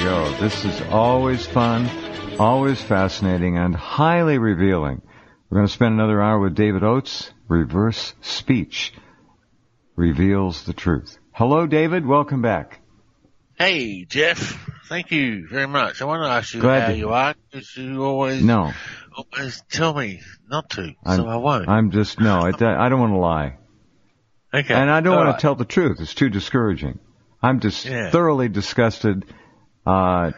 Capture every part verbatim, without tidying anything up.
go. This is always fun, always fascinating, and highly revealing. We're going to spend another hour with David Oates. Reverse speech reveals the truth. Hello, David. Welcome back. Hey, Jeff. Thank you very much. I want to ask you Glad how to- you are, because you always, No, always tell me not to, I'm, so I won't. I'm just, no, I, I don't want to lie. Okay. And I don't All want right. to tell the truth. It's too discouraging. I'm just Yeah. thoroughly disgusted. Uh,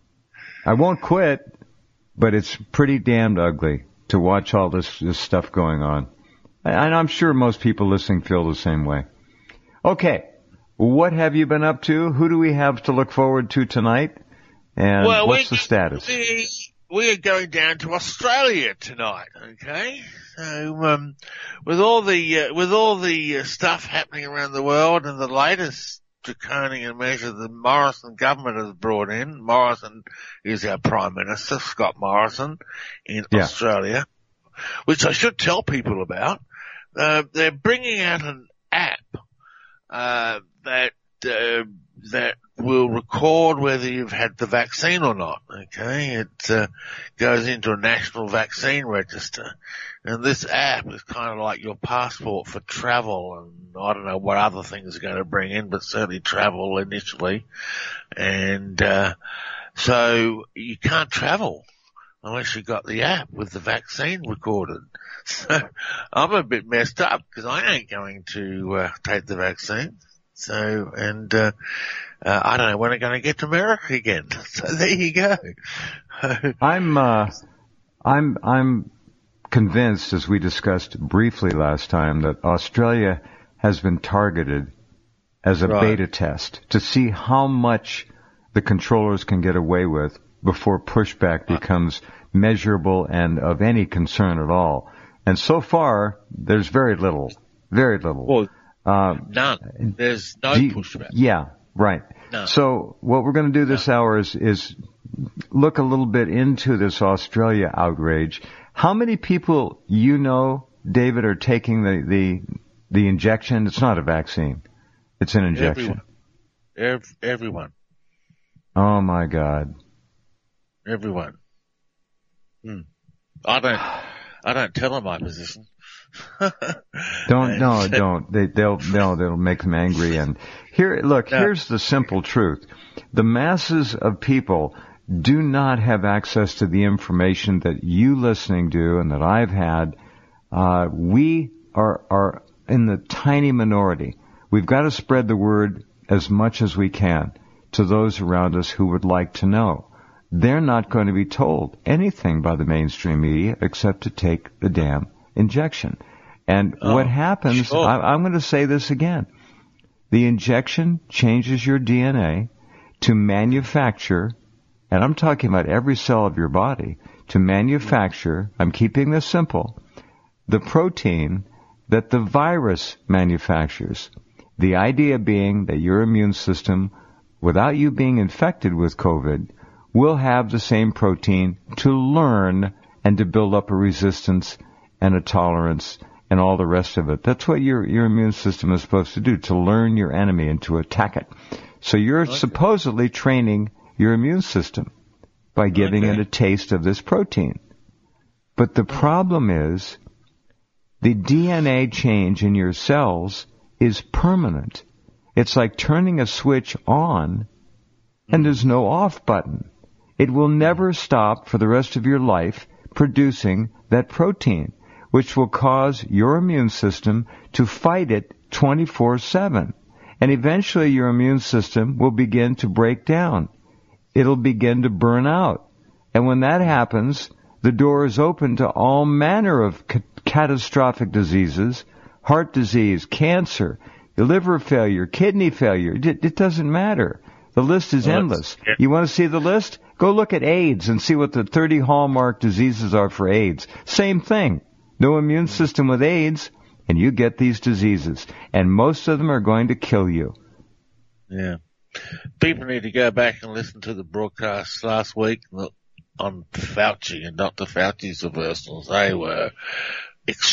I won't quit, but it's pretty damned ugly to watch all this, this stuff going on. And I'm sure most people listening feel the same way. Okay. What have you been up to? Who do we have to look forward to tonight? And Well, what's we, the status? We, we are going down to Australia tonight, okay? So, um, with all the, uh, with all the uh, stuff happening around the world and the latest draconian measure the Morrison government has brought in, Morrison is our Prime Minister, Scott Morrison, in Yeah. Australia, which I should tell people about. Uh, they're bringing out an app, uh, that, uh, that will record whether you've had the vaccine or not, okay? It, uh, goes into a national vaccine register. And this app is kind of like your passport for travel, and I don't know what other things are going to bring in, but certainly travel initially. And, uh, so you can't travel unless you got the app with the vaccine recorded. So I'm a bit messed up because I ain't going to, uh, take the vaccine. So, and, uh, uh, I don't know when I'm going to get to America again. So there you go. I'm, uh, I'm, I'm convinced, as we discussed briefly last time, that Australia has been targeted as a Right. beta test to see how much the controllers can get away with before pushback becomes measurable and of any concern at all. And so far, there's very little, very little. Well, Uh, none. There's no do you- pushback. Yeah, right. No. So what we're going to do this hour is, is look a little bit into this Australia outrage. How many people you know, David, are taking the, the, the injection? It's not a vaccine. It's an injection. Everyone. Ev- everyone. Oh my God. Everyone. Hmm. I don't, I don't tell them my position. Don't, no, And- don't. They, they'll, no, they'll make them angry. And here, look, No. here's the simple truth. The masses of people do not have access to the information that you listening do and that I've had. Uh, we are, are in the tiny minority. We've got to spread the word as much as we can to those around us who would like to know. They're not going to be told anything by the mainstream media except to take the damn injection. And Oh, what happens, sure. I, I'm going to say this again. The injection changes your D N A to manufacture, and I'm talking about every cell of your body, to manufacture, I'm keeping this simple, the protein that the virus manufactures. The idea being that your immune system, without you being infected with COVID, will have the same protein to learn and to build up a resistance and a tolerance and all the rest of it. That's what your, your immune system is supposed to do, to learn your enemy and to attack it. So you're Okay. supposedly training your immune system by giving Okay. it a taste of this protein. But the problem is the D N A change in your cells is permanent. It's like turning a switch on and there's no off button. It will never stop for the rest of your life producing that protein, which will cause your immune system to fight it twenty-four seven. And eventually your immune system will begin to break down. It'll begin to burn out. And when that happens, the door is open to all manner of ca- catastrophic diseases, heart disease, cancer, liver failure, kidney failure. It, it doesn't matter. The list is Well, endless. yeah. You want to see the list? Go look at AIDS and see what the thirty hallmark diseases are for AIDS. Same thing. No immune system with AIDS, and you get these diseases. And most of them are going to kill you. Yeah. People need to go back and listen to the broadcasts last week on Fauci and Doctor Fauci's reversals. They were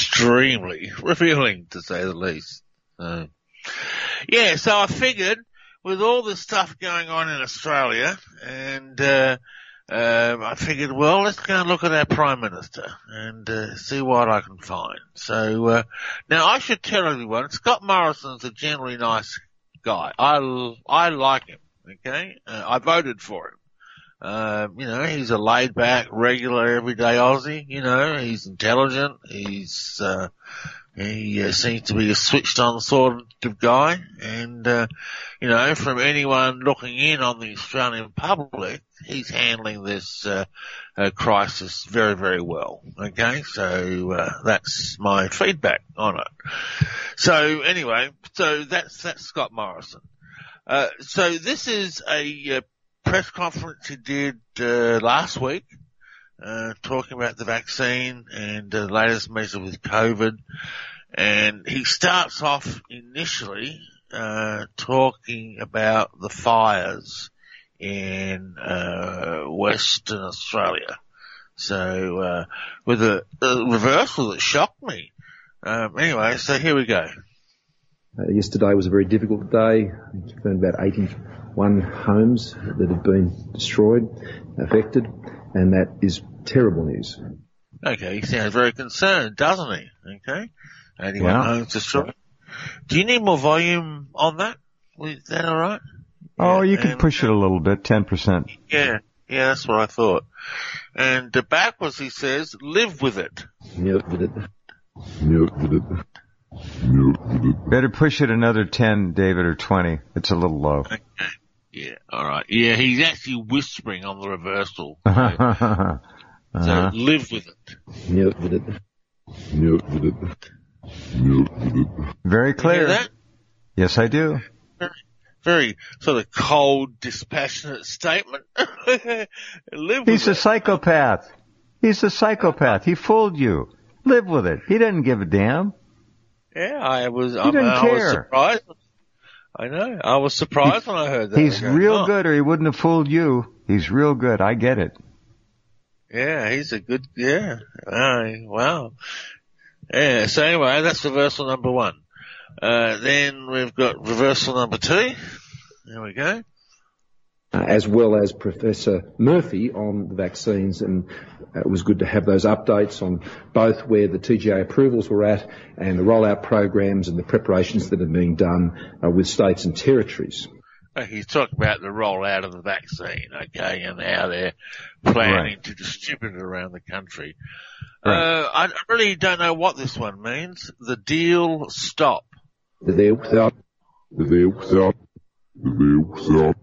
extremely revealing, to say the least. So, yeah, so I figured with all this stuff going on in Australia, and uh, uh, I figured, well, let's go and look at our Prime Minister and uh, see what I can find. So uh, now I should tell everyone, Scott Morrison's a generally nice guy. I, I like him, okay? Uh, I voted for him. Uh, you know, he's a laid-back, regular, everyday Aussie. You know, he's intelligent. He's uh, he uh, seems to be a switched-on sort of guy. And, uh, you know, from anyone looking in on the Australian public, he's handling this uh, uh, crisis very, very well. Okay, so uh, that's my feedback on it. So anyway, so that's that's Scott Morrison. Uh, so this is a uh, press conference he did uh, last week, uh, talking about the vaccine and the latest measure with COVID. And he starts off initially uh, talking about the fires in uh, Western Australia. So uh, with a, a reversal that shocked me. Um, anyway, so here we go. Uh, yesterday was a very difficult day. We found about eighty-one homes that have been destroyed, affected, and that is terrible news. Okay, he sounds very concerned, doesn't he? Okay, eighty-one yeah. homes destroyed. Do you need more volume on that? Is that all right? Oh, yeah, you can push it a little bit, ten percent. Yeah, yeah, that's what I thought. And uh, backwards he says, live with it. Live with it. Live with it. Better push it another ten, David, or twenty. It's a little low. Okay. Yeah, all right. Yeah, he's actually whispering on the reversal. So, uh-huh. so live with it. Live with it. Live with it. Live with it. Very clear. You hear that? Yes, I do. Very, very sort of cold, dispassionate statement. Live with He's it. a psychopath. He's a psychopath. He fooled you. Live with it. He doesn't give a damn. Yeah, I was. He I, didn't I care. was surprised. I know. I was surprised he, when I heard that. He's going, real oh. good, or he wouldn't have fooled you. He's real good. I get it. Yeah, he's a good. Yeah. Uh, wow. Yeah. So anyway, that's reversal number one. Uh, then we've got reversal number two. There we go. Uh, as well as Professor Murphy on the vaccines, and uh, it was good to have those updates on both where the T G A approvals were at and the rollout programs and the preparations that are being done uh, with states and territories. He's talking about the rollout of the vaccine, okay, and how they're planning right. to distribute it around the country. Right. Uh, I really don't know what this one means. The deal stop. The deal without. The deal without. The deal without.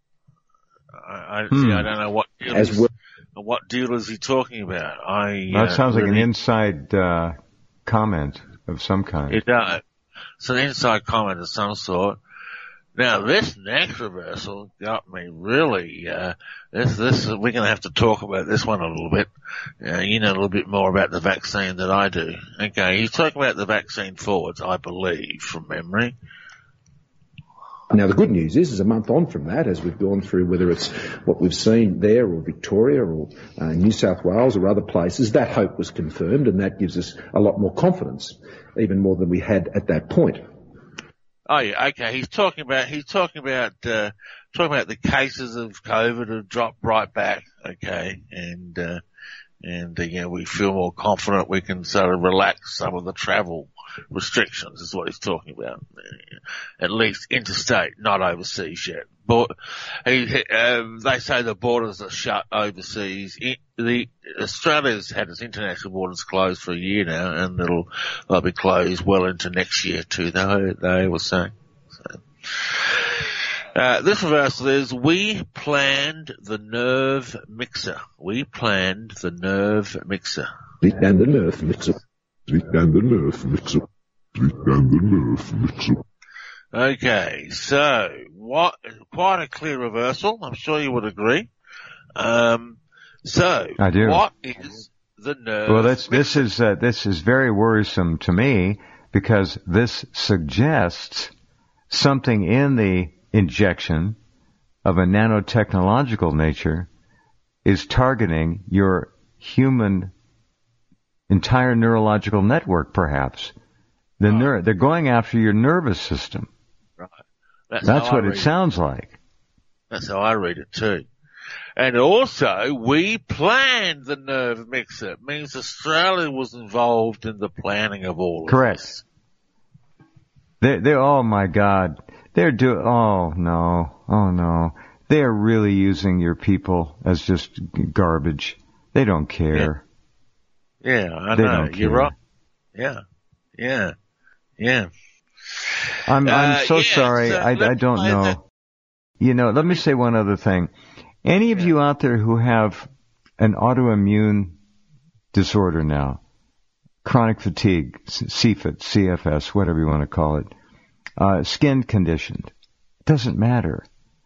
I, I, hmm. see, I don't know what deal As is, well. what deal is he talking about. I, That uh, sounds like really, an inside uh, comment of some kind. It does. It's an inside comment of some sort. Now this next reversal got me really, uh, this, this, we're gonna have to talk about this one a little bit. Uh, you know a little bit more about the vaccine than I do. Okay, he's talking about the vaccine forwards, I believe, from memory. Now the good news is, is a month on from that, as we've gone through, whether it's what we've seen there or Victoria or uh, New South Wales or other places, that hope was confirmed, and that gives us a lot more confidence, even more than we had at that point. Oh yeah, okay. He's talking about he's talking about uh, talking about the cases of COVID have dropped right back. Okay, and uh, and uh, you know we feel more confident. We can sort of relax some of the travel restrictions. Is what he's talking about. At least interstate, not overseas yet. But he, uh, they say the borders are shut overseas. It, the Australia's had its international borders closed for a year now, and it'll they'll be closed well into next year too. They they were saying. So, uh, this reversal is: we planned the nerve mixer. We planned the nerve mixer. We planned the nerve mixer. We planned the nerve mixer. We planned the nerve mixer. Okay, so what? Quite a clear reversal. I'm sure you would agree. Um, so I do. What is the nerve? Well, that's, this is uh, this is very worrisome to me, because this suggests something in the injection of a nanotechnological nature is targeting your human entire neurological network, perhaps. The right. ner- they're going after your nervous system. Right. That's, That's what it it sounds like. That's how I read it too. And also, we planned the nerve mixer. It means Australia was involved in the planning of all of Correct. this. They're, they're, oh my God. They're do, oh no, oh no. They're really using your people as just garbage. They don't care. Yeah, yeah I they know. Don't You're care. right. Yeah, yeah, yeah. I'm, I'm Uh, so yeah, sorry. so I, I don't know. the- You know, let me say one other thing. Any of Yeah. you out there who have an autoimmune disorder now, chronic fatigue, C F I T, C F S, whatever you want to call it, uh, skin conditioned, doesn't matter.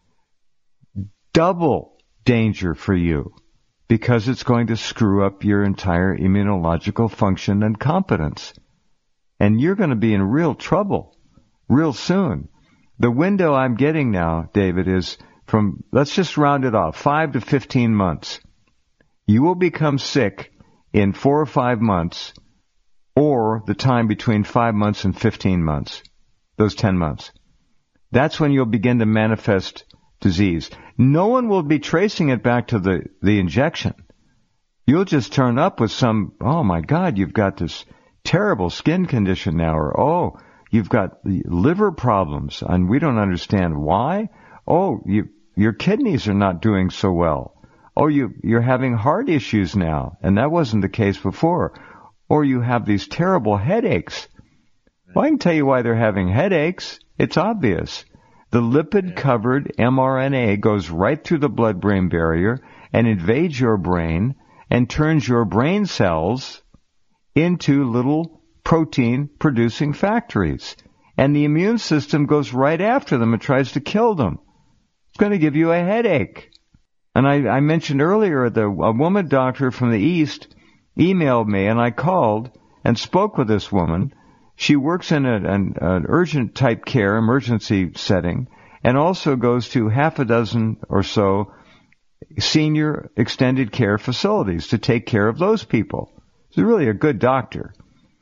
Double danger for you because it's going to screw up your entire immunological function and competence. And you're going to be in real trouble real soon. The window I'm getting now, David, is from, let's just round it off, five to fifteen months. You will become sick in four or five months, or the time between five months and fifteen months, those ten months. That's when you'll begin to manifest disease. No one will be tracing it back to the, the injection. You'll just turn up with some, oh my God, you've got this terrible skin condition now, or oh, you've got liver problems, and we don't understand why. Oh, you, your kidneys are not doing so well. Oh, you, you're having heart issues now, and that wasn't the case before. Or you have these terrible headaches. Well, I can tell you why they're having headaches. It's obvious. The lipid-covered mRNA goes right through the blood-brain barrier and invades your brain and turns your brain cells into little protein-producing factories. And the immune system goes right after them and tries to kill them. It's going to give you a headache. And I, I mentioned earlier that a woman doctor from the East emailed me, and I called and spoke with this woman. She works in a, an, an urgent type care emergency setting and also goes to half a dozen or so senior extended care facilities to take care of those people. She's really a good doctor.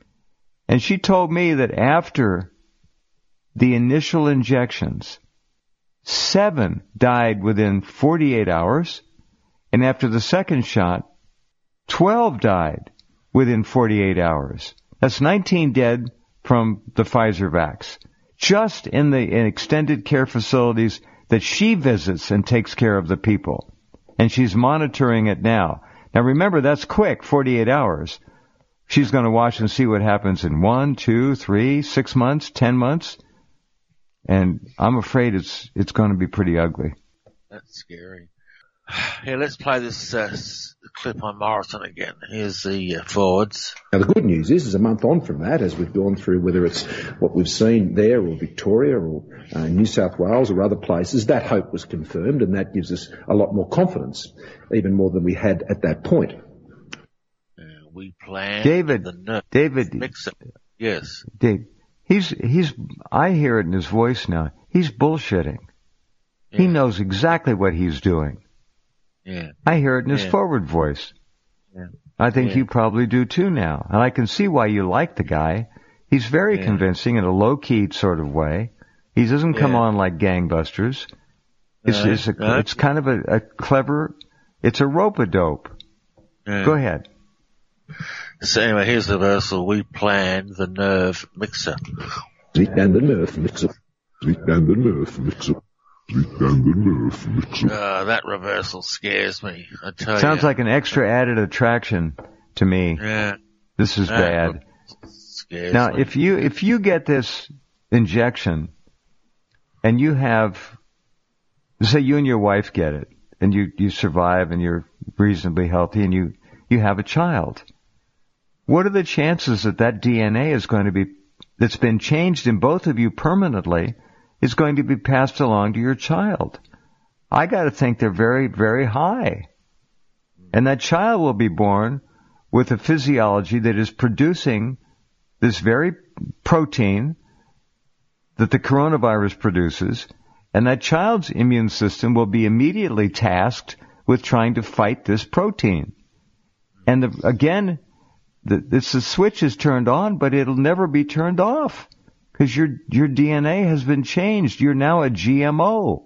And she told me that after the initial injections, seven died within forty-eight hours, and after the second shot, twelve died within forty-eight hours. That's nineteen dead from the Pfizer vax, just in the in extended care facilities that she visits and takes care of the people. And she's monitoring it now. Now remember, that's quick, forty-eight hours. She's going to watch and see what happens in one, two, three, six months, ten months. And I'm afraid it's it's going to be pretty ugly. That's scary. Here, let's play this uh, clip on Morrison again. Here's the uh, forwards. Now, the good news is, is a month on from that, as we've gone through, whether it's what we've seen there or Victoria or uh, New South Wales or other places, that hope was confirmed, and that gives us a lot more confidence, even more than we had at that point. Uh, we planned David, the nerve David, mixer. Yes. Dave, he's he's. I hear it in his voice now. He's bullshitting. Yeah. He knows exactly what he's doing. Yeah. I hear it in his Yeah. forward voice. Yeah. I think Yeah. you probably do too now. And I can see why you like the guy. He's very Yeah. convincing in a low-key sort of way. He doesn't come Yeah. on like gangbusters. It's, No, it's, a, no. it's kind of a, a clever, it's a rope-a-dope. Yeah. Go ahead. So anyway, here's the reversal. We planned the nerve mixer. And the nerve mixer. And the nerve mixer. And the nerve mixer. Uh, that reversal scares me, I tell you. Sounds like an extra added attraction to me. Yeah. This is that bad. Scares Now, me. if you if you get this injection and you have, say you and your wife get it, and you, you survive and you're reasonably healthy and you, you have a child, what are the chances that that D N A is going to be, that's been changed in both of you permanently, is going to be passed along to your child? I got to think they're very, very high. And that child will be born with a physiology that is producing this very protein that the coronavirus produces, and that child's immune system will be immediately tasked with trying to fight this protein. And the, again, the, this, the switch is turned on, but it'll never be turned off. Because your, your D N A has been changed. You're now a G M O.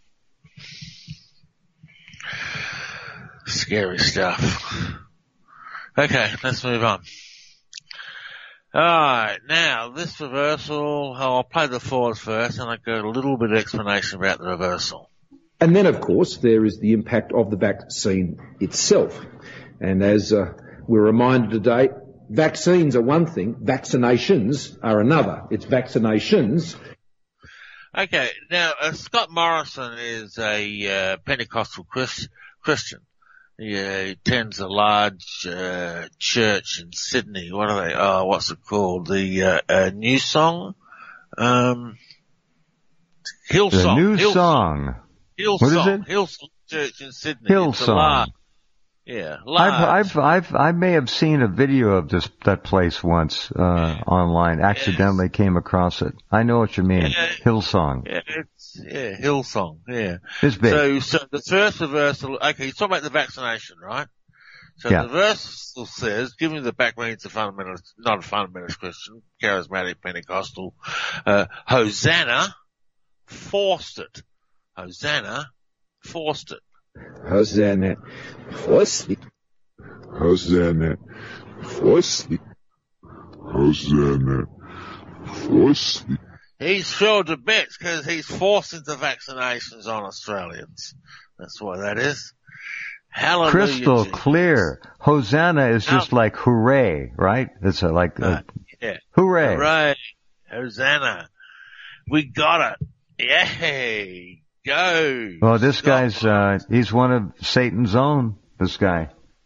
Scary stuff. Okay, let's move on. Alright, now this reversal, oh, I'll play the forwards first and I'll go a little bit of explanation about the reversal. And then, of course, there is the impact of the vaccine itself. And as uh, we're reminded today, vaccines are one thing, vaccinations are another. It's vaccinations. Okay, now uh, Scott Morrison is a uh, Pentecostal Christ- Christian. He uh, attends a large uh, church in Sydney. What are they? Oh, what's it called? The uh, uh, New Song? Um, Hillsong. The New Hillsong. Song. Hillsong. What is it? Hillsong Church in Sydney. Hillsong. Yeah, large. I've, I've, I've, I may have seen a video of this, that place once, uh, online. Accidentally yes. came across it. I know what you mean. Yeah. Hillsong. Yeah, it's, yeah, Hillsong, yeah. It's big. So, so the first reversal, okay, you're talking about the vaccination, right? So yeah. the reversal says, give me the background to fundamentalist, not a fundamentalist Christian, charismatic Pentecostal, uh, Hosanna forced it. Hosanna forced it. Hosanna forced it. Hosanna forced it. Hosanna forced it. He's filled to bits because he's forcing the vaccinations on Australians. That's why that is. Hallelujah. Crystal Jesus. clear. Hosanna is just like hooray, right? It's a, like a, uh, yeah. hooray. Hooray. Hosanna. We got it. Yay. Go. Well, this Stop. guy's, uh, he's one of Satan's own, this guy.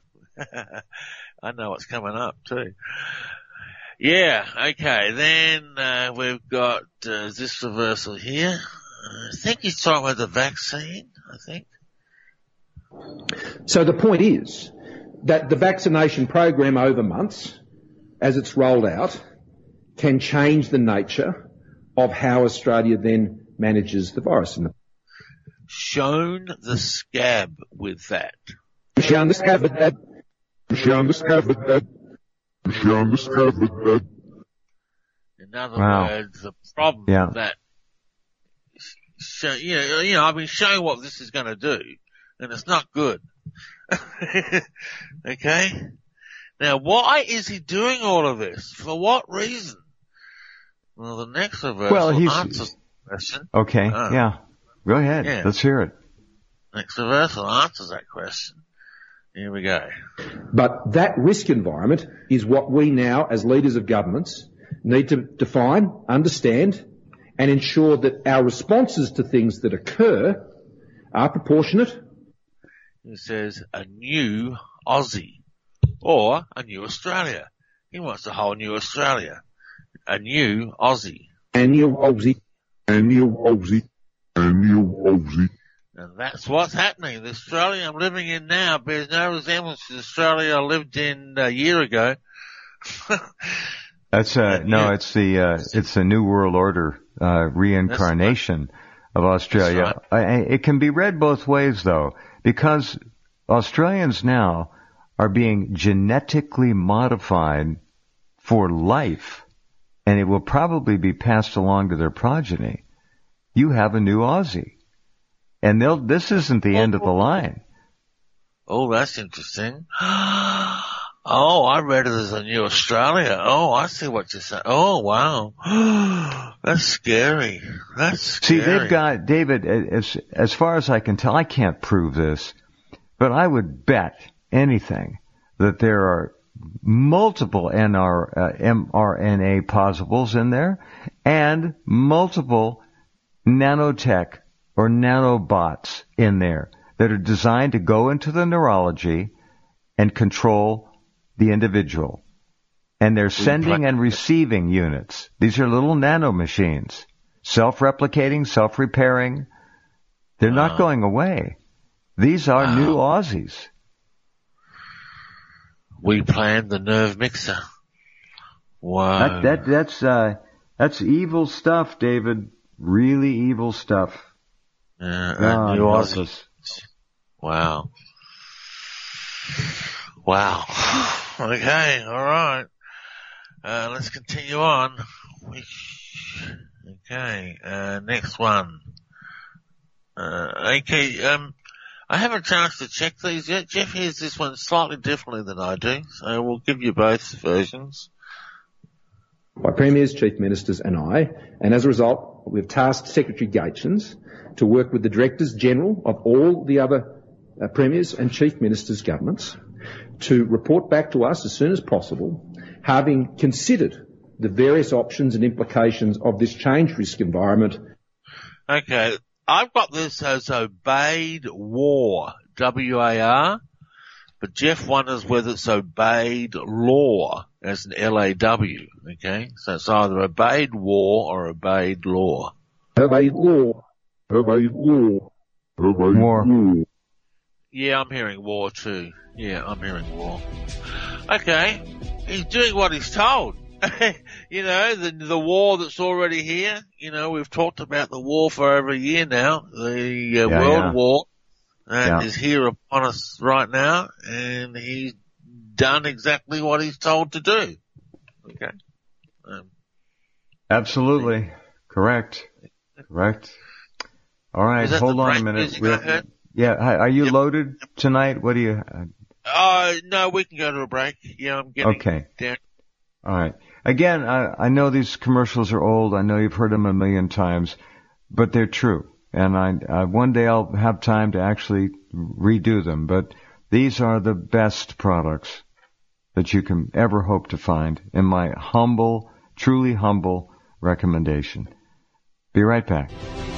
I know what's coming up too. Yeah, okay, then, uh, we've got, uh, this reversal here. Uh, I think he's talking about the vaccine, I think. So the point is that the vaccination program over months, as it's rolled out, can change the nature of how Australia then manages the virus. Shown the scab with that. Shown the scab with that. Shown the scab with that. Shown the scab with that. In other wow. words, the problem yeah. with that, show, you know, you know, I've been showing what this is going to do, and it's not good. Okay? Now, why is he doing all of this? For what reason? Well, the next reversal well, he's, answers the question. Okay, uh, yeah. Go ahead. Yeah. Let's hear it. Next reversal answers that question. Here we go. But that risk environment is what we now, as leaders of governments, need to define, understand, and ensure that our responses to things that occur are proportionate. It says a new Aussie or a new Australia. He wants a whole new Australia. A new Aussie. A new Aussie. A new Aussie. A new Aussie. And that's what's happening. The Australia I'm living in now bears no resemblance to the Australia I lived in a year ago. That's uh no, it's the uh it's the New World Order uh reincarnation of Australia. Right. I, it can be read both ways though, because Australians now are being genetically modified for life, and it will probably be passed along to their progeny. You have a new Aussie. And they'll, this isn't the end of the line. Oh, that's interesting. Oh, I read it as a new Australia. Oh, I see what you're saying. Oh, wow. That's scary. That's scary. See, they've got, David, as, as far as I can tell, I can't prove this, but I would bet anything that there are multiple N R, uh, mRNA positives in there and multiple nanotech or nanobots in there that are designed to go into the neurology and control the individual. And they're sending and receiving units. These are little nano machines, self-replicating, self-repairing. They're wow. not going away. These are wow. new Aussies. We planned the nerve mixer. Wow. That, that, that's, uh, that's evil stuff, David. Really evil stuff. Uh, God, new Aussie. Wow. Wow. Okay, alright. Uh, let's continue on. We much. Okay, uh, next one. Uh, okay, um, I haven't a chance to check these yet. Jeff hears this one slightly differently than I do, so we'll give you both versions. By Premiers, Chief Ministers and I, and as a result, we've tasked Secretary Gaetjens to work with the Directors General of all the other uh, Premiers and Chief Ministers' governments to report back to us as soon as possible, having considered the various options and implications of this change risk environment. Okay, I've got this as obeyed war, W A R, but Jeff wonders whether it's obeyed law, as an L A W, okay? So it's either obeyed war or obeyed law. Obeyed law. Obeyed law. Obeyed War. law. Yeah, I'm hearing war too. Yeah, I'm hearing war. Okay, he's doing what he's told. You know, the the war that's already here. You know, we've talked about the war for over a year now. The uh, Yeah, world yeah. war that Yeah. is here upon us right now, and he's done exactly what he's told to do. Okay. Um, Absolutely. Correct. Correct. All right, Is that hold the on a break minute. music We I have- heard? yeah, hi, are you Yep. loaded tonight? What do you... Uh, uh, no, we can go to a break. Yeah, I'm getting okay. down. All right. Again, I, I know these commercials are old. I know you've heard them a million times, but they're true. And I, I one day I'll have time to actually redo them. But these are the best products that you can ever hope to find, in my humble, truly humble recommendation. Be right back.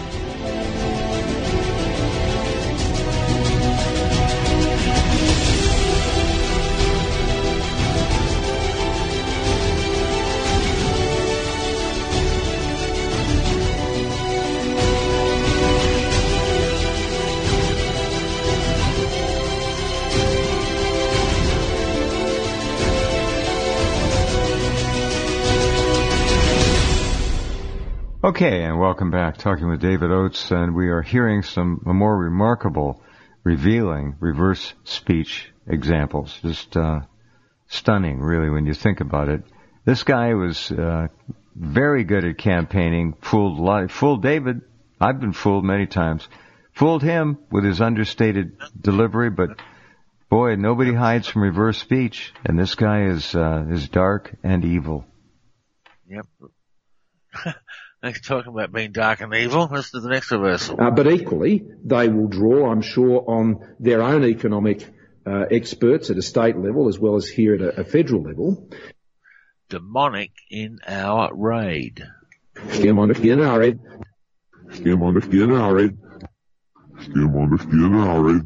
Okay, and welcome back. Talking with David Oates, and we are hearing some more remarkable, revealing reverse speech examples. Just uh, stunning, really, when you think about it. This guy was uh, very good at campaigning. Fooled a lot. Fooled David. I've been fooled many times. Fooled him with his understated delivery, but boy, nobody hides from reverse speech, and this guy is uh, is dark and evil. Yep. Next, talking about being dark and evil. Let's do the next reversal. Uh, but equally, they will draw, I'm sure, on their own economic uh, experts at a state level as well as here at a, a federal level. Demonic in our raid. Skim on the skin, all right. Skim on the skin, all right. Skim on the skin, all right.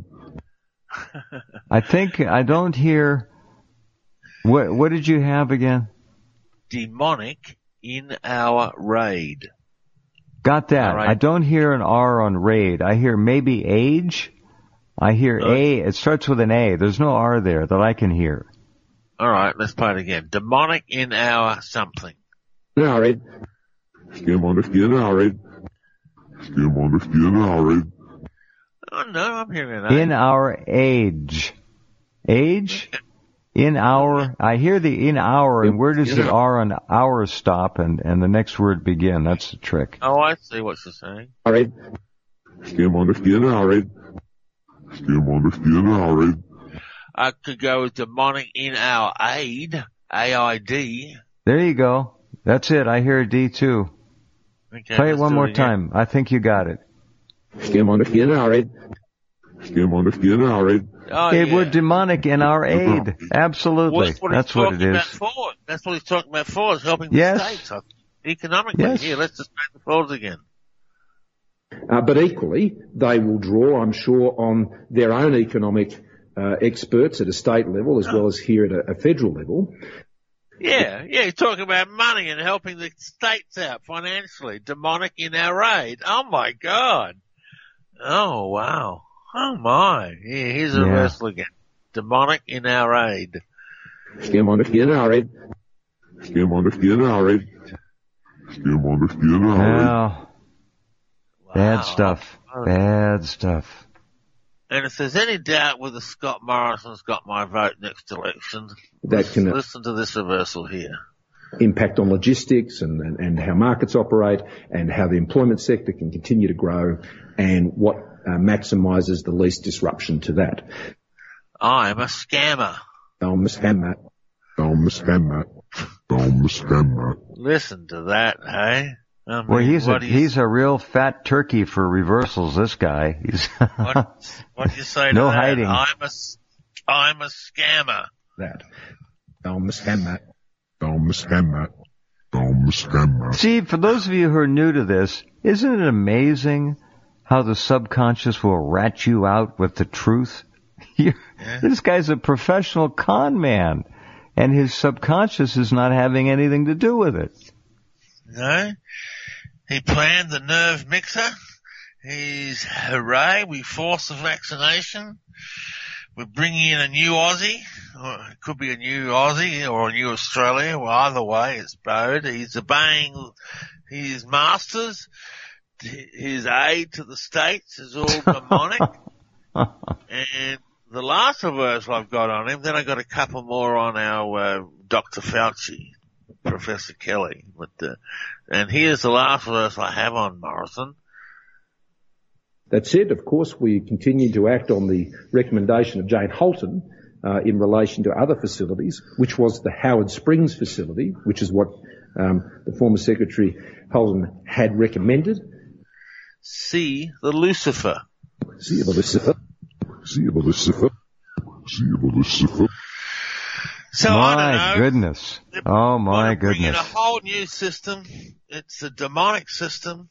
I think I don't hear. What what did you have again? Demonic in our raid. Got that. All right. I don't hear an R on raid. I hear maybe age. I hear Uh, A. It starts with an A. There's no R there that I can hear. All right, let's play it again. Demonic in our something. All right. Skim on the skin, all right. Skim on the skin, all right. Oh no, I'm hearing an A. In our age. Age? In our, I hear the in our, and where does the R on our stop and, and the next word begin? That's the trick. Oh, I see what you're saying. All right. Skim on the skin, all right. Skim on the skin, all right. I could go with demonic in our aid. A I D. There you go. That's it. I hear a D too. Okay, Play it let's one do more again. time. I think you got it. Skim on the skin, all right. Skim on the skin, all right. Oh, It yeah. We're demonic in our aid. Absolutely. Well, that's what That's he's what talking it about is. for. That's what he's talking about for, is helping the Yes. states uh, economically. Yes. Here, let's just make the forwards again. Uh, but equally, they will draw, I'm sure, on their own economic uh, experts at a state level as well as here at a, a federal level. Yeah, yeah, he's talking about money and helping the states out financially. Demonic in our aid. Oh my God. Oh wow. Oh my. Yeah, here's a Yeah. reversal again. Demonic in our aid. Skim on the skin, all right. Skim on the skin, all right. Skim on the skin, all right. Now, bad Wow. stuff. Bad stuff. And if there's any doubt whether Scott Morrison's got my vote next election, That can, listen to this reversal here. impact on logistics and, and, and how markets operate and how the employment sector can continue to grow and what uh, maximises the least disruption to that. I'm a scammer. I'm a scammer. I'm a scammer. I'm a scammer. Listen to that, hey? I mean, well, he's a, what do you, he's a real fat turkey for reversals, this guy. He's what, what do you say to no that? hiding. I'm a, I'm a scammer. That. I'm a scammer. I'm a scammer. I'm a scammer. See, for those of you who are new to this, isn't it amazing how the subconscious will rat you out with the truth? yeah. This guy's a professional con man, and his subconscious is not having anything to do with it. No. He planned the nerve mixer. He's, hooray, we force the vaccination. We're bringing in a new Aussie, or it could be a new Aussie or a new Australia. Well, either way, it's bowed. He's obeying his masters. His aid to the states is all demonic. And the last reversal I've got on him, then I got a couple more on our uh, Doctor Fauci, Professor Kelly. But, uh, and here's the last reversal I have on Morrison. That said, of course, we continue to act on the recommendation of Jane Holton uh, in relation to other facilities, which was the Howard Springs facility, which is what um, the former Secretary Holton had recommended. See the Lucifer. See the Lucifer. See the Lucifer. See the Lucifer. So my I don't know. goodness. Oh, my Bring in goodness. a whole new system. It's a demonic system.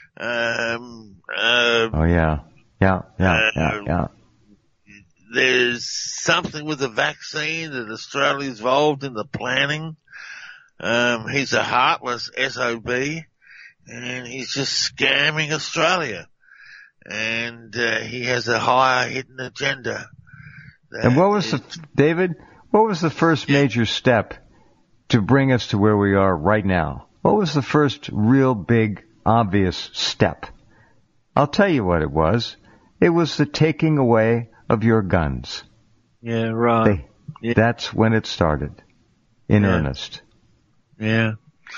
Um, uh, Oh, yeah. Yeah, yeah, uh, yeah, yeah. There's something with the vaccine that Australia's involved in the planning. Um, he's a heartless S O B, and he's just scamming Australia. And uh, he has a higher hidden agenda. And what was the, David, what was the first major step to bring us to where we are right now? What was the first real big, obvious step? I'll tell you what it was. It was the taking away of your guns. Yeah, right. They, yeah. That's when it started, in Yeah. earnest. Yeah.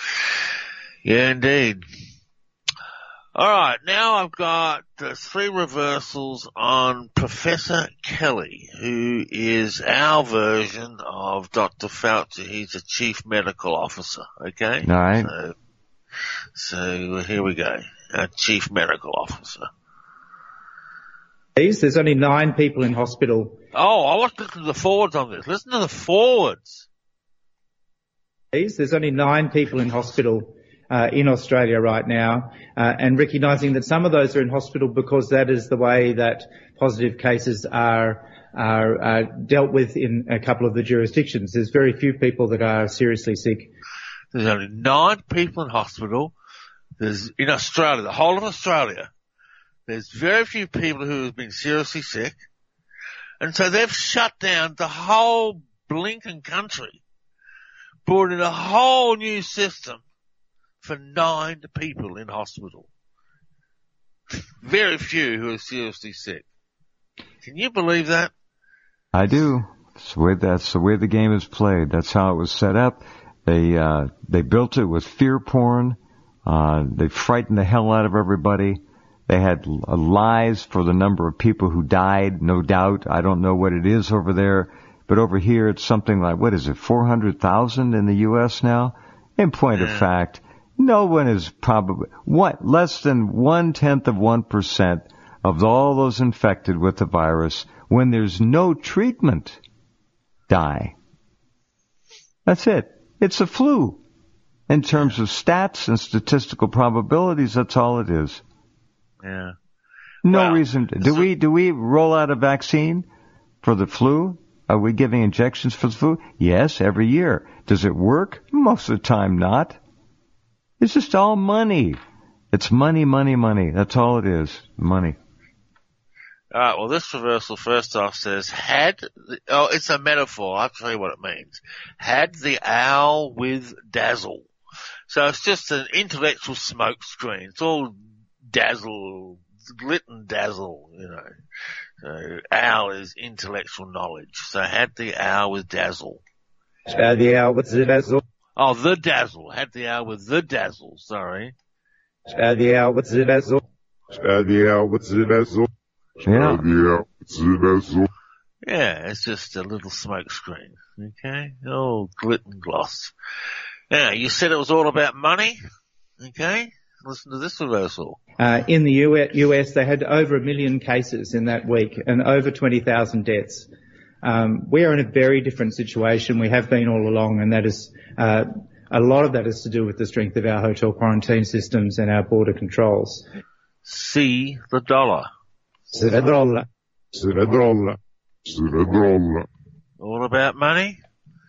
Yeah, indeed. All right, now I've got uh, three reversals on Professor Kelly, who is our version of Doctor Fauci. He's a chief medical officer, okay? All right. So, so here we go. Our chief medical officer. There's only nine people in hospital. Oh, I want to listen to the forwards on this. Listen to the forwards. There's only nine people in hospital uh, in Australia right now, uh, and recognising that some of those are in hospital because that is the way that positive cases are are uh, dealt with in a couple of the jurisdictions. There's very few people that are seriously sick. There's only nine people in hospital. There's in Australia, the whole of Australia. There's very few people who have been seriously sick. And so they've shut down the whole blinking country, brought in a whole new system for nine people in hospital. Very few who are seriously sick. Can you believe that? I do. That's the way, that's the way the game is played. That's how it was set up. They, uh, they built it with fear porn. Uh, they frightened the hell out of everybody. They had uh, lies for the number of people who died, no doubt. I don't know what it is over there, but over here it's something like, what is it, four hundred thousand in the U S now? In point of fact, no one is probably, what, less than one-tenth of one percent of all those infected with the virus, when there's no treatment, die. That's it. It's a flu. In terms of stats and statistical probabilities, that's all it is. Yeah. No Well, reason. To, do so- we do we roll out a vaccine for the flu? Are we giving injections for the flu? Yes, every year. Does it work? Most of the time not. It's just all money. It's money, money, money. That's all it is. Money. All right, well, this reversal first off says, had, the, oh, it's a metaphor. I'll tell you what it means. Had the owl with dazzle. So it's just an intellectual smoke screen. It's all dazzle, glit and dazzle, you know. So owl is intellectual knowledge. So had the owl with dazzle. Uh, the hour with the dazzle. Oh, the Dazzle. Had the hour with the Dazzle, sorry. Uh, the hour with the Dazzle. Stadia with the vessel. Yeah. Stadia with the vessel. Yeah, it's just a little smoke screen. Okay? Oh, glit and gloss. Now, you said it was all about money. Okay? Listen to this reversal. Uh, in the U S, they had over a million cases in that week and over twenty thousand deaths. Um, we are in a very different situation. We have been all along, and that is, uh, a lot of that is to do with the strength of our hotel quarantine systems and our border controls. See the dollar. Svedrolla. Svedrolla. Svedrolla. All about money?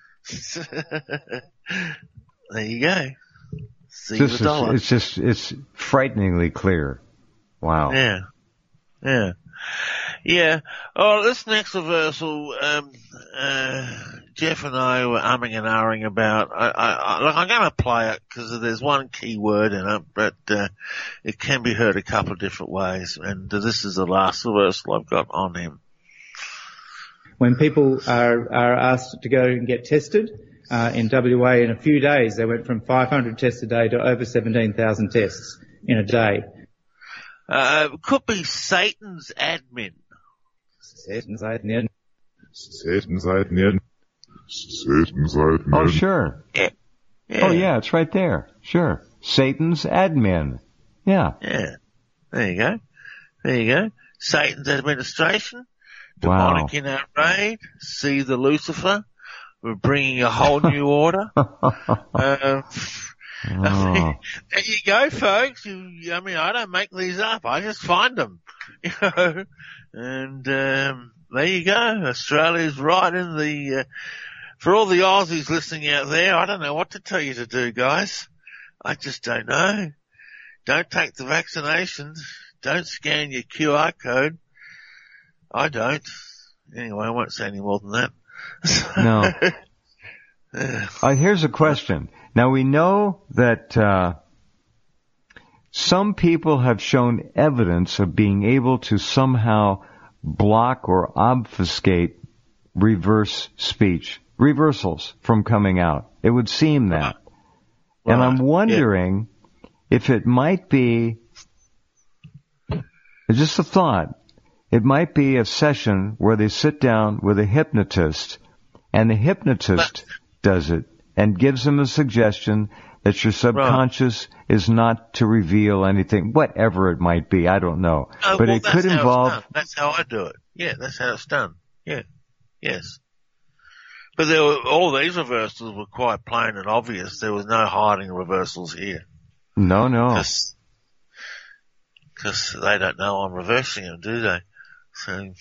There you go. See This the dollar. is, it's just, it's frighteningly clear. Wow. Yeah. Yeah. Yeah. Oh, this next reversal, um, uh, Jeff and I were umming and ahhing about. I, I, I, look, I'm going to play it because there's one key word in it, but uh, it can be heard a couple of different ways. And uh, this is the last reversal I've got on him. When people are, are asked to go and get tested, uh, in W A in a few days, they went from five hundred tests a day to over seventeen thousand tests in a day. Uh, could be Satan's admin. Satan's admin. Satan's admin. Satan's admin. Oh, sure. Yeah. Yeah. Oh, yeah, it's right there. Sure. Satan's admin. Yeah. Yeah. There you go. There you go. Satan's administration. Wow. Demonic in our raid. See the Lucifer. We're bringing a whole new order. uh, I mean, there you go, folks. You, I mean, I don't make these up. I just find them. You know, and um, there you go. Australia's right in the. Uh, for all the Aussies listening out there, I don't know what to tell you to do, guys. I just don't know. Don't take the vaccinations. Don't scan your Q R code. I don't. Anyway, I won't say any more than that. No. Uh, here's a question. Now we know that uh, some people have shown evidence of being able to somehow block or obfuscate reverse speech, reversals from coming out. It would seem that. Right. And I'm wondering yeah. if it might be, just a thought, it might be a session where they sit down with a hypnotist and the hypnotist does it and gives them a suggestion that your subconscious right. is not to reveal anything, whatever it might be. I don't know. Oh, but well, it could involve... That's how I do it. Yeah, that's how it's done. Yeah. Yes. But there were, all these reversals were quite plain and obvious. There was no hiding reversals here. No, no. Because they don't know I'm reversing them, do they? So,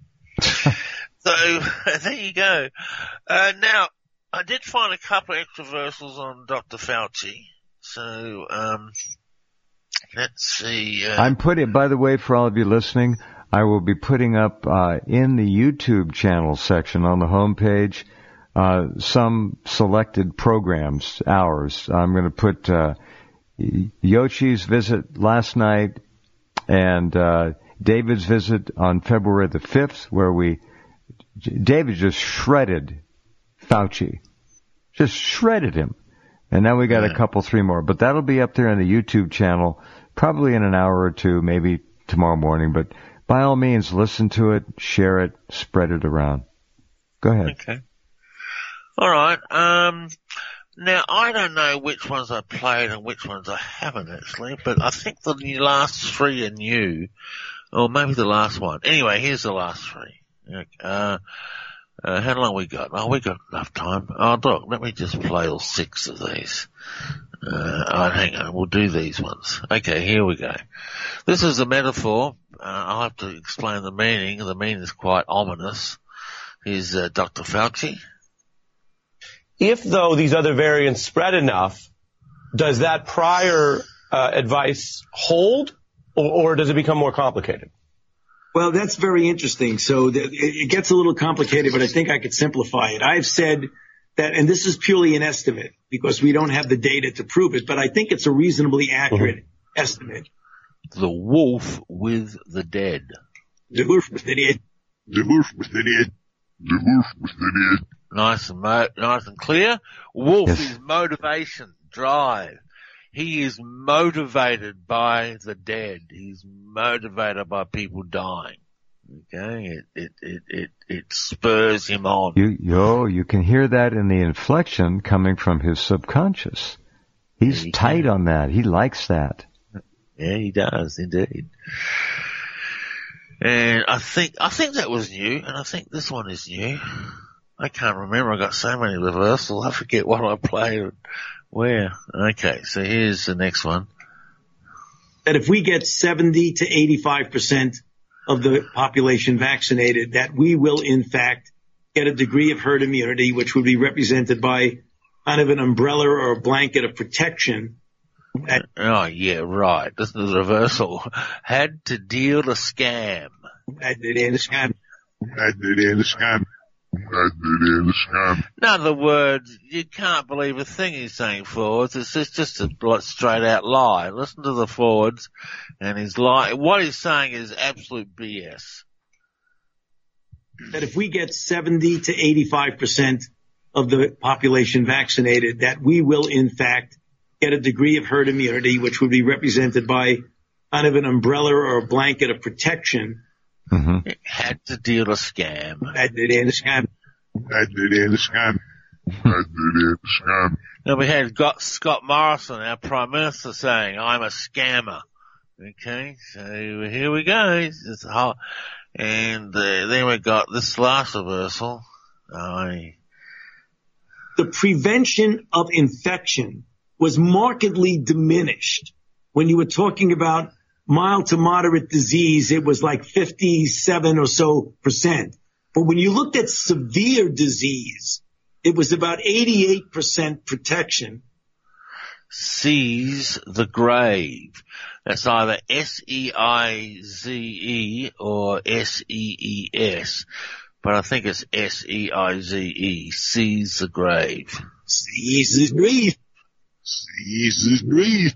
so there you go. Uh, now, I did find a couple of extra reversals on Doctor Fauci. So, um, let's see. Uh, I'm putting, by the way, for all of you listening, I will be putting up, uh, in the YouTube channel section on the homepage, uh, some selected programs, hours. I'm going to put, uh, Yochi's visit last night and, uh, David's visit on February the fifth, where we, David just shredded Fauci. Just shredded him. And now we got yeah. a couple, three more. But that'll be up there on the YouTube channel, probably in an hour or two, maybe tomorrow morning. But by all means, listen to it, share it, spread it around. Go ahead. Okay. All right. Um, now, I don't know which ones I played and which ones I haven't, actually. But I think the last three are new. Or maybe the last one. Anyway, here's the last three. Uh, uh, how long we got? Oh, we got enough time. Oh, look, let me just play all six of these. Uh, oh, hang on, we'll do these ones. Okay, here we go. This is a metaphor. Uh, I'll have to explain the meaning. The meaning is quite ominous. Here's uh, Doctor Fauci. If, though, these other variants spread enough, does that prior uh, advice hold? Or does it become more complicated? Well, that's very interesting. So the, it gets a little complicated, but I think I could simplify it. I've said that, and this is purely an estimate because we don't have the data to prove it, but I think it's a reasonably accurate mm-hmm. estimate. The wolf with the dead. The wolf with the dead. The wolf with the dead. The wolf was dead. Nice and mo- nice and clear. Wolf Yes. is motivation, drive. He is motivated by the dead. He's motivated by people dying. Okay, it it it it, it spurs him on. You, yo, you can hear that in the inflection coming from his subconscious. He's Yeah, you tight can. on that. He likes that. Yeah, he does indeed. And I think I think that was new, and I think this one is new. I can't remember. I got so many reversals. I forget what I played and where. Okay, so here's the next one. That if we get seventy to eighty-five percent of the population vaccinated, that we will in fact get a degree of herd immunity, which would be represented by kind of an umbrella or a blanket of protection. That Oh yeah, right. This is the reversal. Had to deal a scam. that it is kind I did in the scan. I did in the scan. In other words, you can't believe a thing he's saying forwards. It's just, just a like, straight out lie. Listen to the forwards, and he's lying. What he's saying is absolute B S. that if we get seventy to eighty-five percent of the population vaccinated, that we will in fact get a degree of herd immunity, which would be represented by kind of an umbrella or a blanket of protection. Mm-hmm. Had to deal a scam. That it is kind I did in the scan. I did in the scan. Now we had got Scott Morrison, our Prime Minister, saying, I'm a scammer. Okay, so here we go. It's hot. And uh, then we got this last reversal. I the prevention of infection was markedly diminished. When you were talking about mild to moderate disease, it was like fifty-seven or so percent. But when you looked at severe disease, it was about eighty-eight percent protection. seize the grave. That's either S E I Z E or S E E S. But I think it's S E I Z E. Seize the grave. Seize the grave. Seize his grief.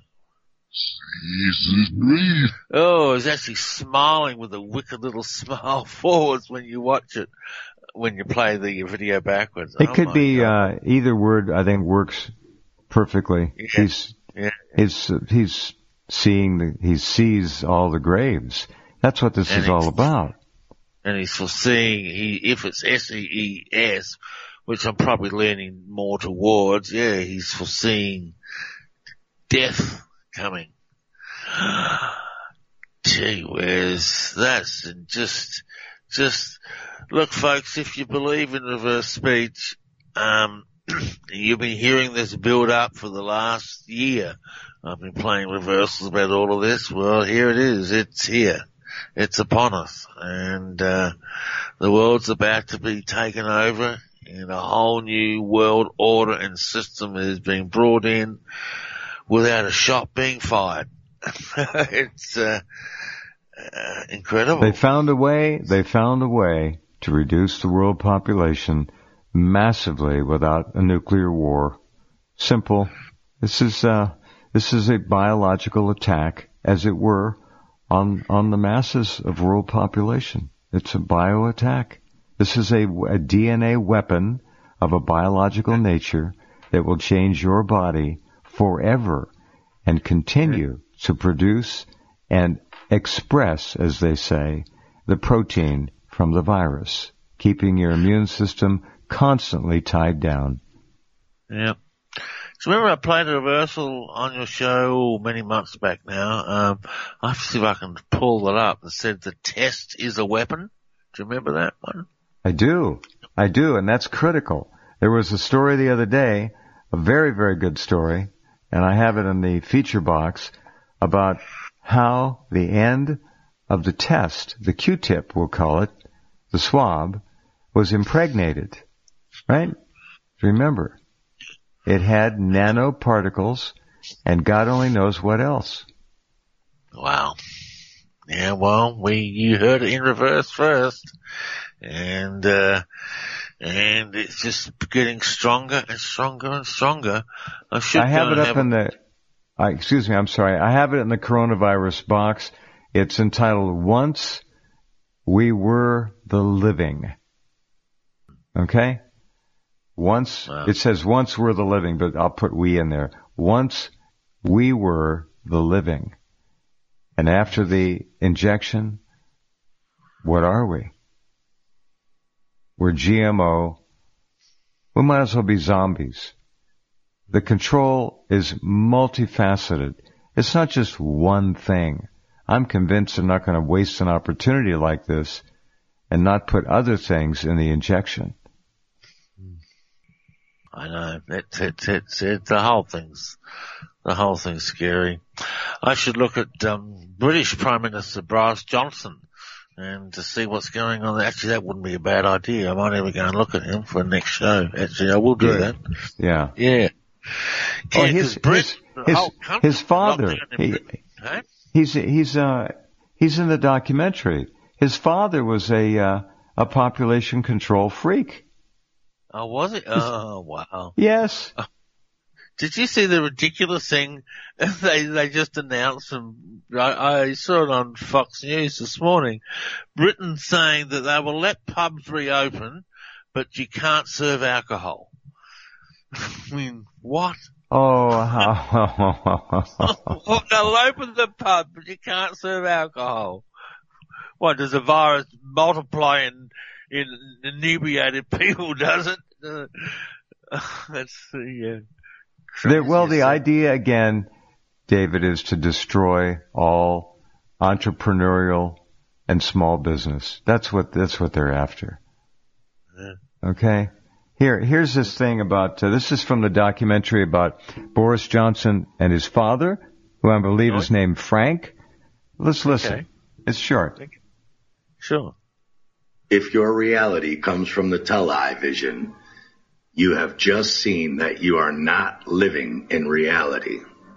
Seize his grief. Oh, he's actually smiling with a wicked little smile forwards when you watch it, when you play the video backwards. It Oh could my be God. uh, either word. I think works perfectly. Yeah. He's Yeah. he's he's seeing the he sees all the graves. That's what this And is all he's- about. And he's foreseeing, he, if it's S E E S, which I'm probably leaning more towards, yeah, he's foreseeing death coming. Gee whiz, that's just, just, look folks, if you believe in reverse speech, um, you've been hearing this build up for the last year. I've been playing reversals about all of this. Well, here it is. It's here. It's upon us. And, uh, the world's about to be taken over and a whole new world order and system is being brought in without a shot being fired. It's, uh, uh, incredible. They found a way. They found a way to reduce the world population massively without a nuclear war. Simple. This is uh, this is a biological attack, as it were, on on the masses of world population. It's a bio attack. This is a, a D N A weapon of a biological nature that will change your body forever and continue to produce and express, as they say, the protein from the virus, keeping your immune system constantly tied down. Yeah. So remember I played a reversal on your show many months back now. Um, I have to see if I can pull that up. It said the test is a weapon. Do you remember that one? I do. I do, and that's critical. There was a story the other day, a very, very good story, and I have it in the feature box, about how the end of the test, the Q-tip we'll call it, the swab, was impregnated. Right? Remember, it had nanoparticles and God only knows what else. Wow. Yeah, well, we, you heard it in reverse first. And, uh, and it's just getting stronger and stronger and stronger. I should I have go it and up have in the, uh, excuse me, I'm sorry. I have it in the coronavirus box. It's entitled Once We Were the Living. Okay? Once, Wow. it says once we're the living, but I'll put we in there. Once we were the living. And after the injection, what are we? We're G M O. We might as well be zombies. The control is multifaceted. It's not just one thing. I'm convinced they're not going to waste an opportunity like this and not put other things in the injection. I know. It's, it's, it's, it's, the whole thing's, the whole thing's scary. I should look at, um, British Prime Minister Boris Johnson and to see what's going on. Actually, that wouldn't be a bad idea. I might ever go and look at him for the next show. Actually, I will do Good. that. Yeah. Yeah. Oh, Yeah, his, 'cause Britain, his, the his, whole country his father, locked down in he, Britain, eh? he's, he's, uh, he's in the documentary. His father was a, uh, a population control freak. Oh, was it? Oh, wow. Yes. Did you see the ridiculous thing they they just announced? From, I, I saw it on Fox News this morning. Britain saying that they will let pubs reopen, but you can't serve alcohol. I mean, what? Oh, how. Well, they'll open the pub, but you can't serve alcohol. What, does the virus multiply in, in inebriated people, does it? Uh, that's, uh, yeah. The, well, the idea, again, David, is to destroy all entrepreneurial and small business. That's what, that's what they're after. Yeah. Okay? Here, here's this thing about, uh, this is from the documentary about Boris Johnson and his father, who I believe is named Frank. Let's listen. Okay. It's short. Sure. If your reality comes from the television, you have just seen that you are not living in reality.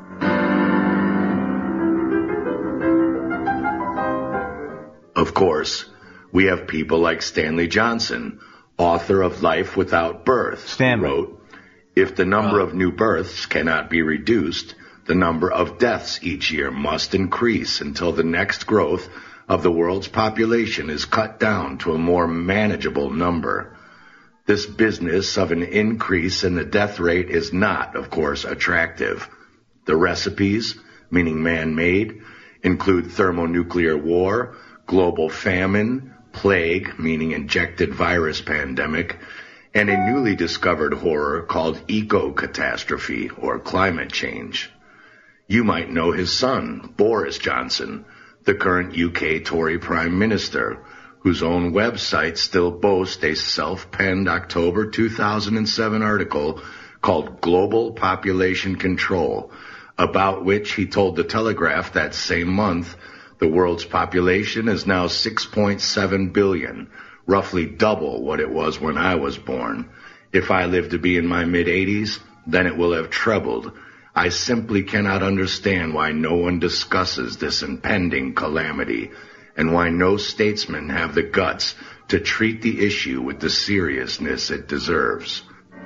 Of course, we have people like Stanley Johnson, author of Life Without Birth, Stanley. who wrote, if the number of new births cannot be reduced, the number of deaths each year must increase until the next growth of the world's population is cut down to a more manageable number. This business of an increase in the death rate is not, of course, attractive. The recipes, meaning man-made, include thermonuclear war, global famine, plague, meaning injected virus pandemic, and a newly discovered horror called eco-catastrophe or climate change. You might know his son, Boris Johnson, the current U K Tory Prime Minister, whose own website still boasts a self-penned October two thousand seven article called Global Population Control, about which he told the Telegraph that same month the world's population is now six point seven billion, roughly double what it was when I was born. If I live to be in my mid-eighties, then it will have trebled. I simply cannot understand why no one discusses this impending calamity, and why no statesmen have the guts to treat the issue with the seriousness it deserves.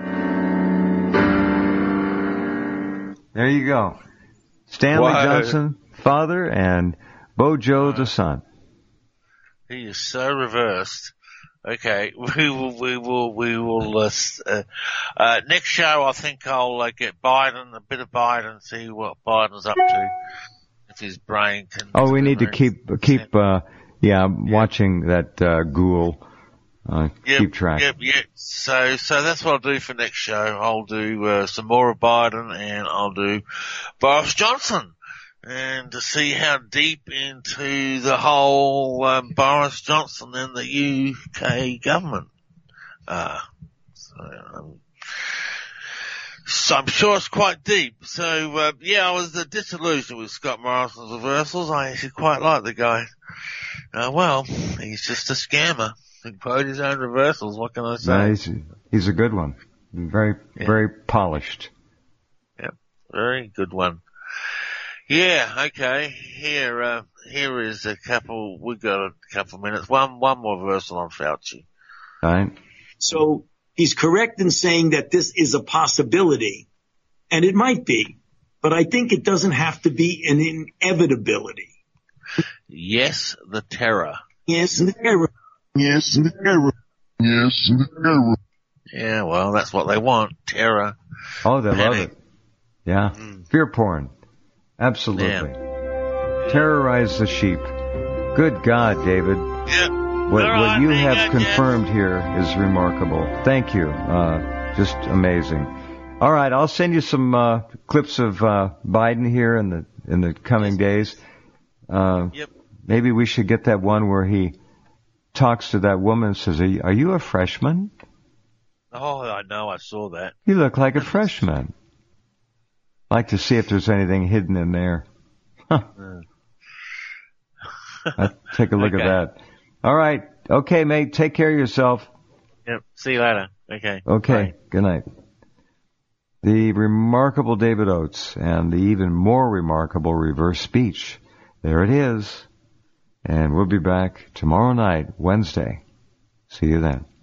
There you go. Stanley Why? Johnson, father, and Bojo, the son. He is so reversed. Okay, we will, we will, we will, uh, uh, uh next show I think I'll uh, get Biden, a bit of Biden, see what Biden's up to. If his brain can. Oh, we need to keep, keep, uh, yeah, watching that, uh, ghoul, uh, Yep, keep track. Yep, yep. So, so that's what I'll do for next show. I'll do, uh, some more of Biden and I'll do Boris Johnson. And to see how deep into the whole um, Boris Johnson and the U K government are. So, um, so I'm sure it's quite deep. So, uh, yeah, I was uh, disillusioned with Scott Morrison's reversals. I actually quite like the guy. Uh, well, he's just a scammer who paid his own reversals. What can I say? No, he's, he's a good one. Very, Yeah. very polished. Yep, very good one. Yeah, okay. Here, uh, here is a couple. We've got a couple of minutes. One, one more reversal on Fauci. All right. So he's correct in saying that this is a possibility, and it might be, but I think it doesn't have to be an inevitability. Yes, the terror. Yes, the terror. Yes, the terror. Yes, the terror. Yeah, well, that's what they want. Terror. Oh, they love Panic. it. Yeah. Mm. Fear porn. Absolutely. Terrorize the sheep. Good God, David. Yeah. What, All what right, you hang have on, confirmed here is remarkable. Thank you. Uh, just amazing. All right, I'll send you some uh, clips of uh, Biden here in the in the coming days. Uh, Yep. Maybe we should get that one where he talks to that woman and says, are you, are you a freshman? Oh, I know. I saw that. You look like a freshman. I'd like to see if there's anything hidden in there. Huh. I'll take a look Okay. at that. All right. Okay, mate. Take care of yourself. Yep. See you later. Okay. Okay. Bye. Good night. The remarkable David Oates and the even more remarkable reverse speech. There it is. And we'll be back tomorrow night, Wednesday. See you then.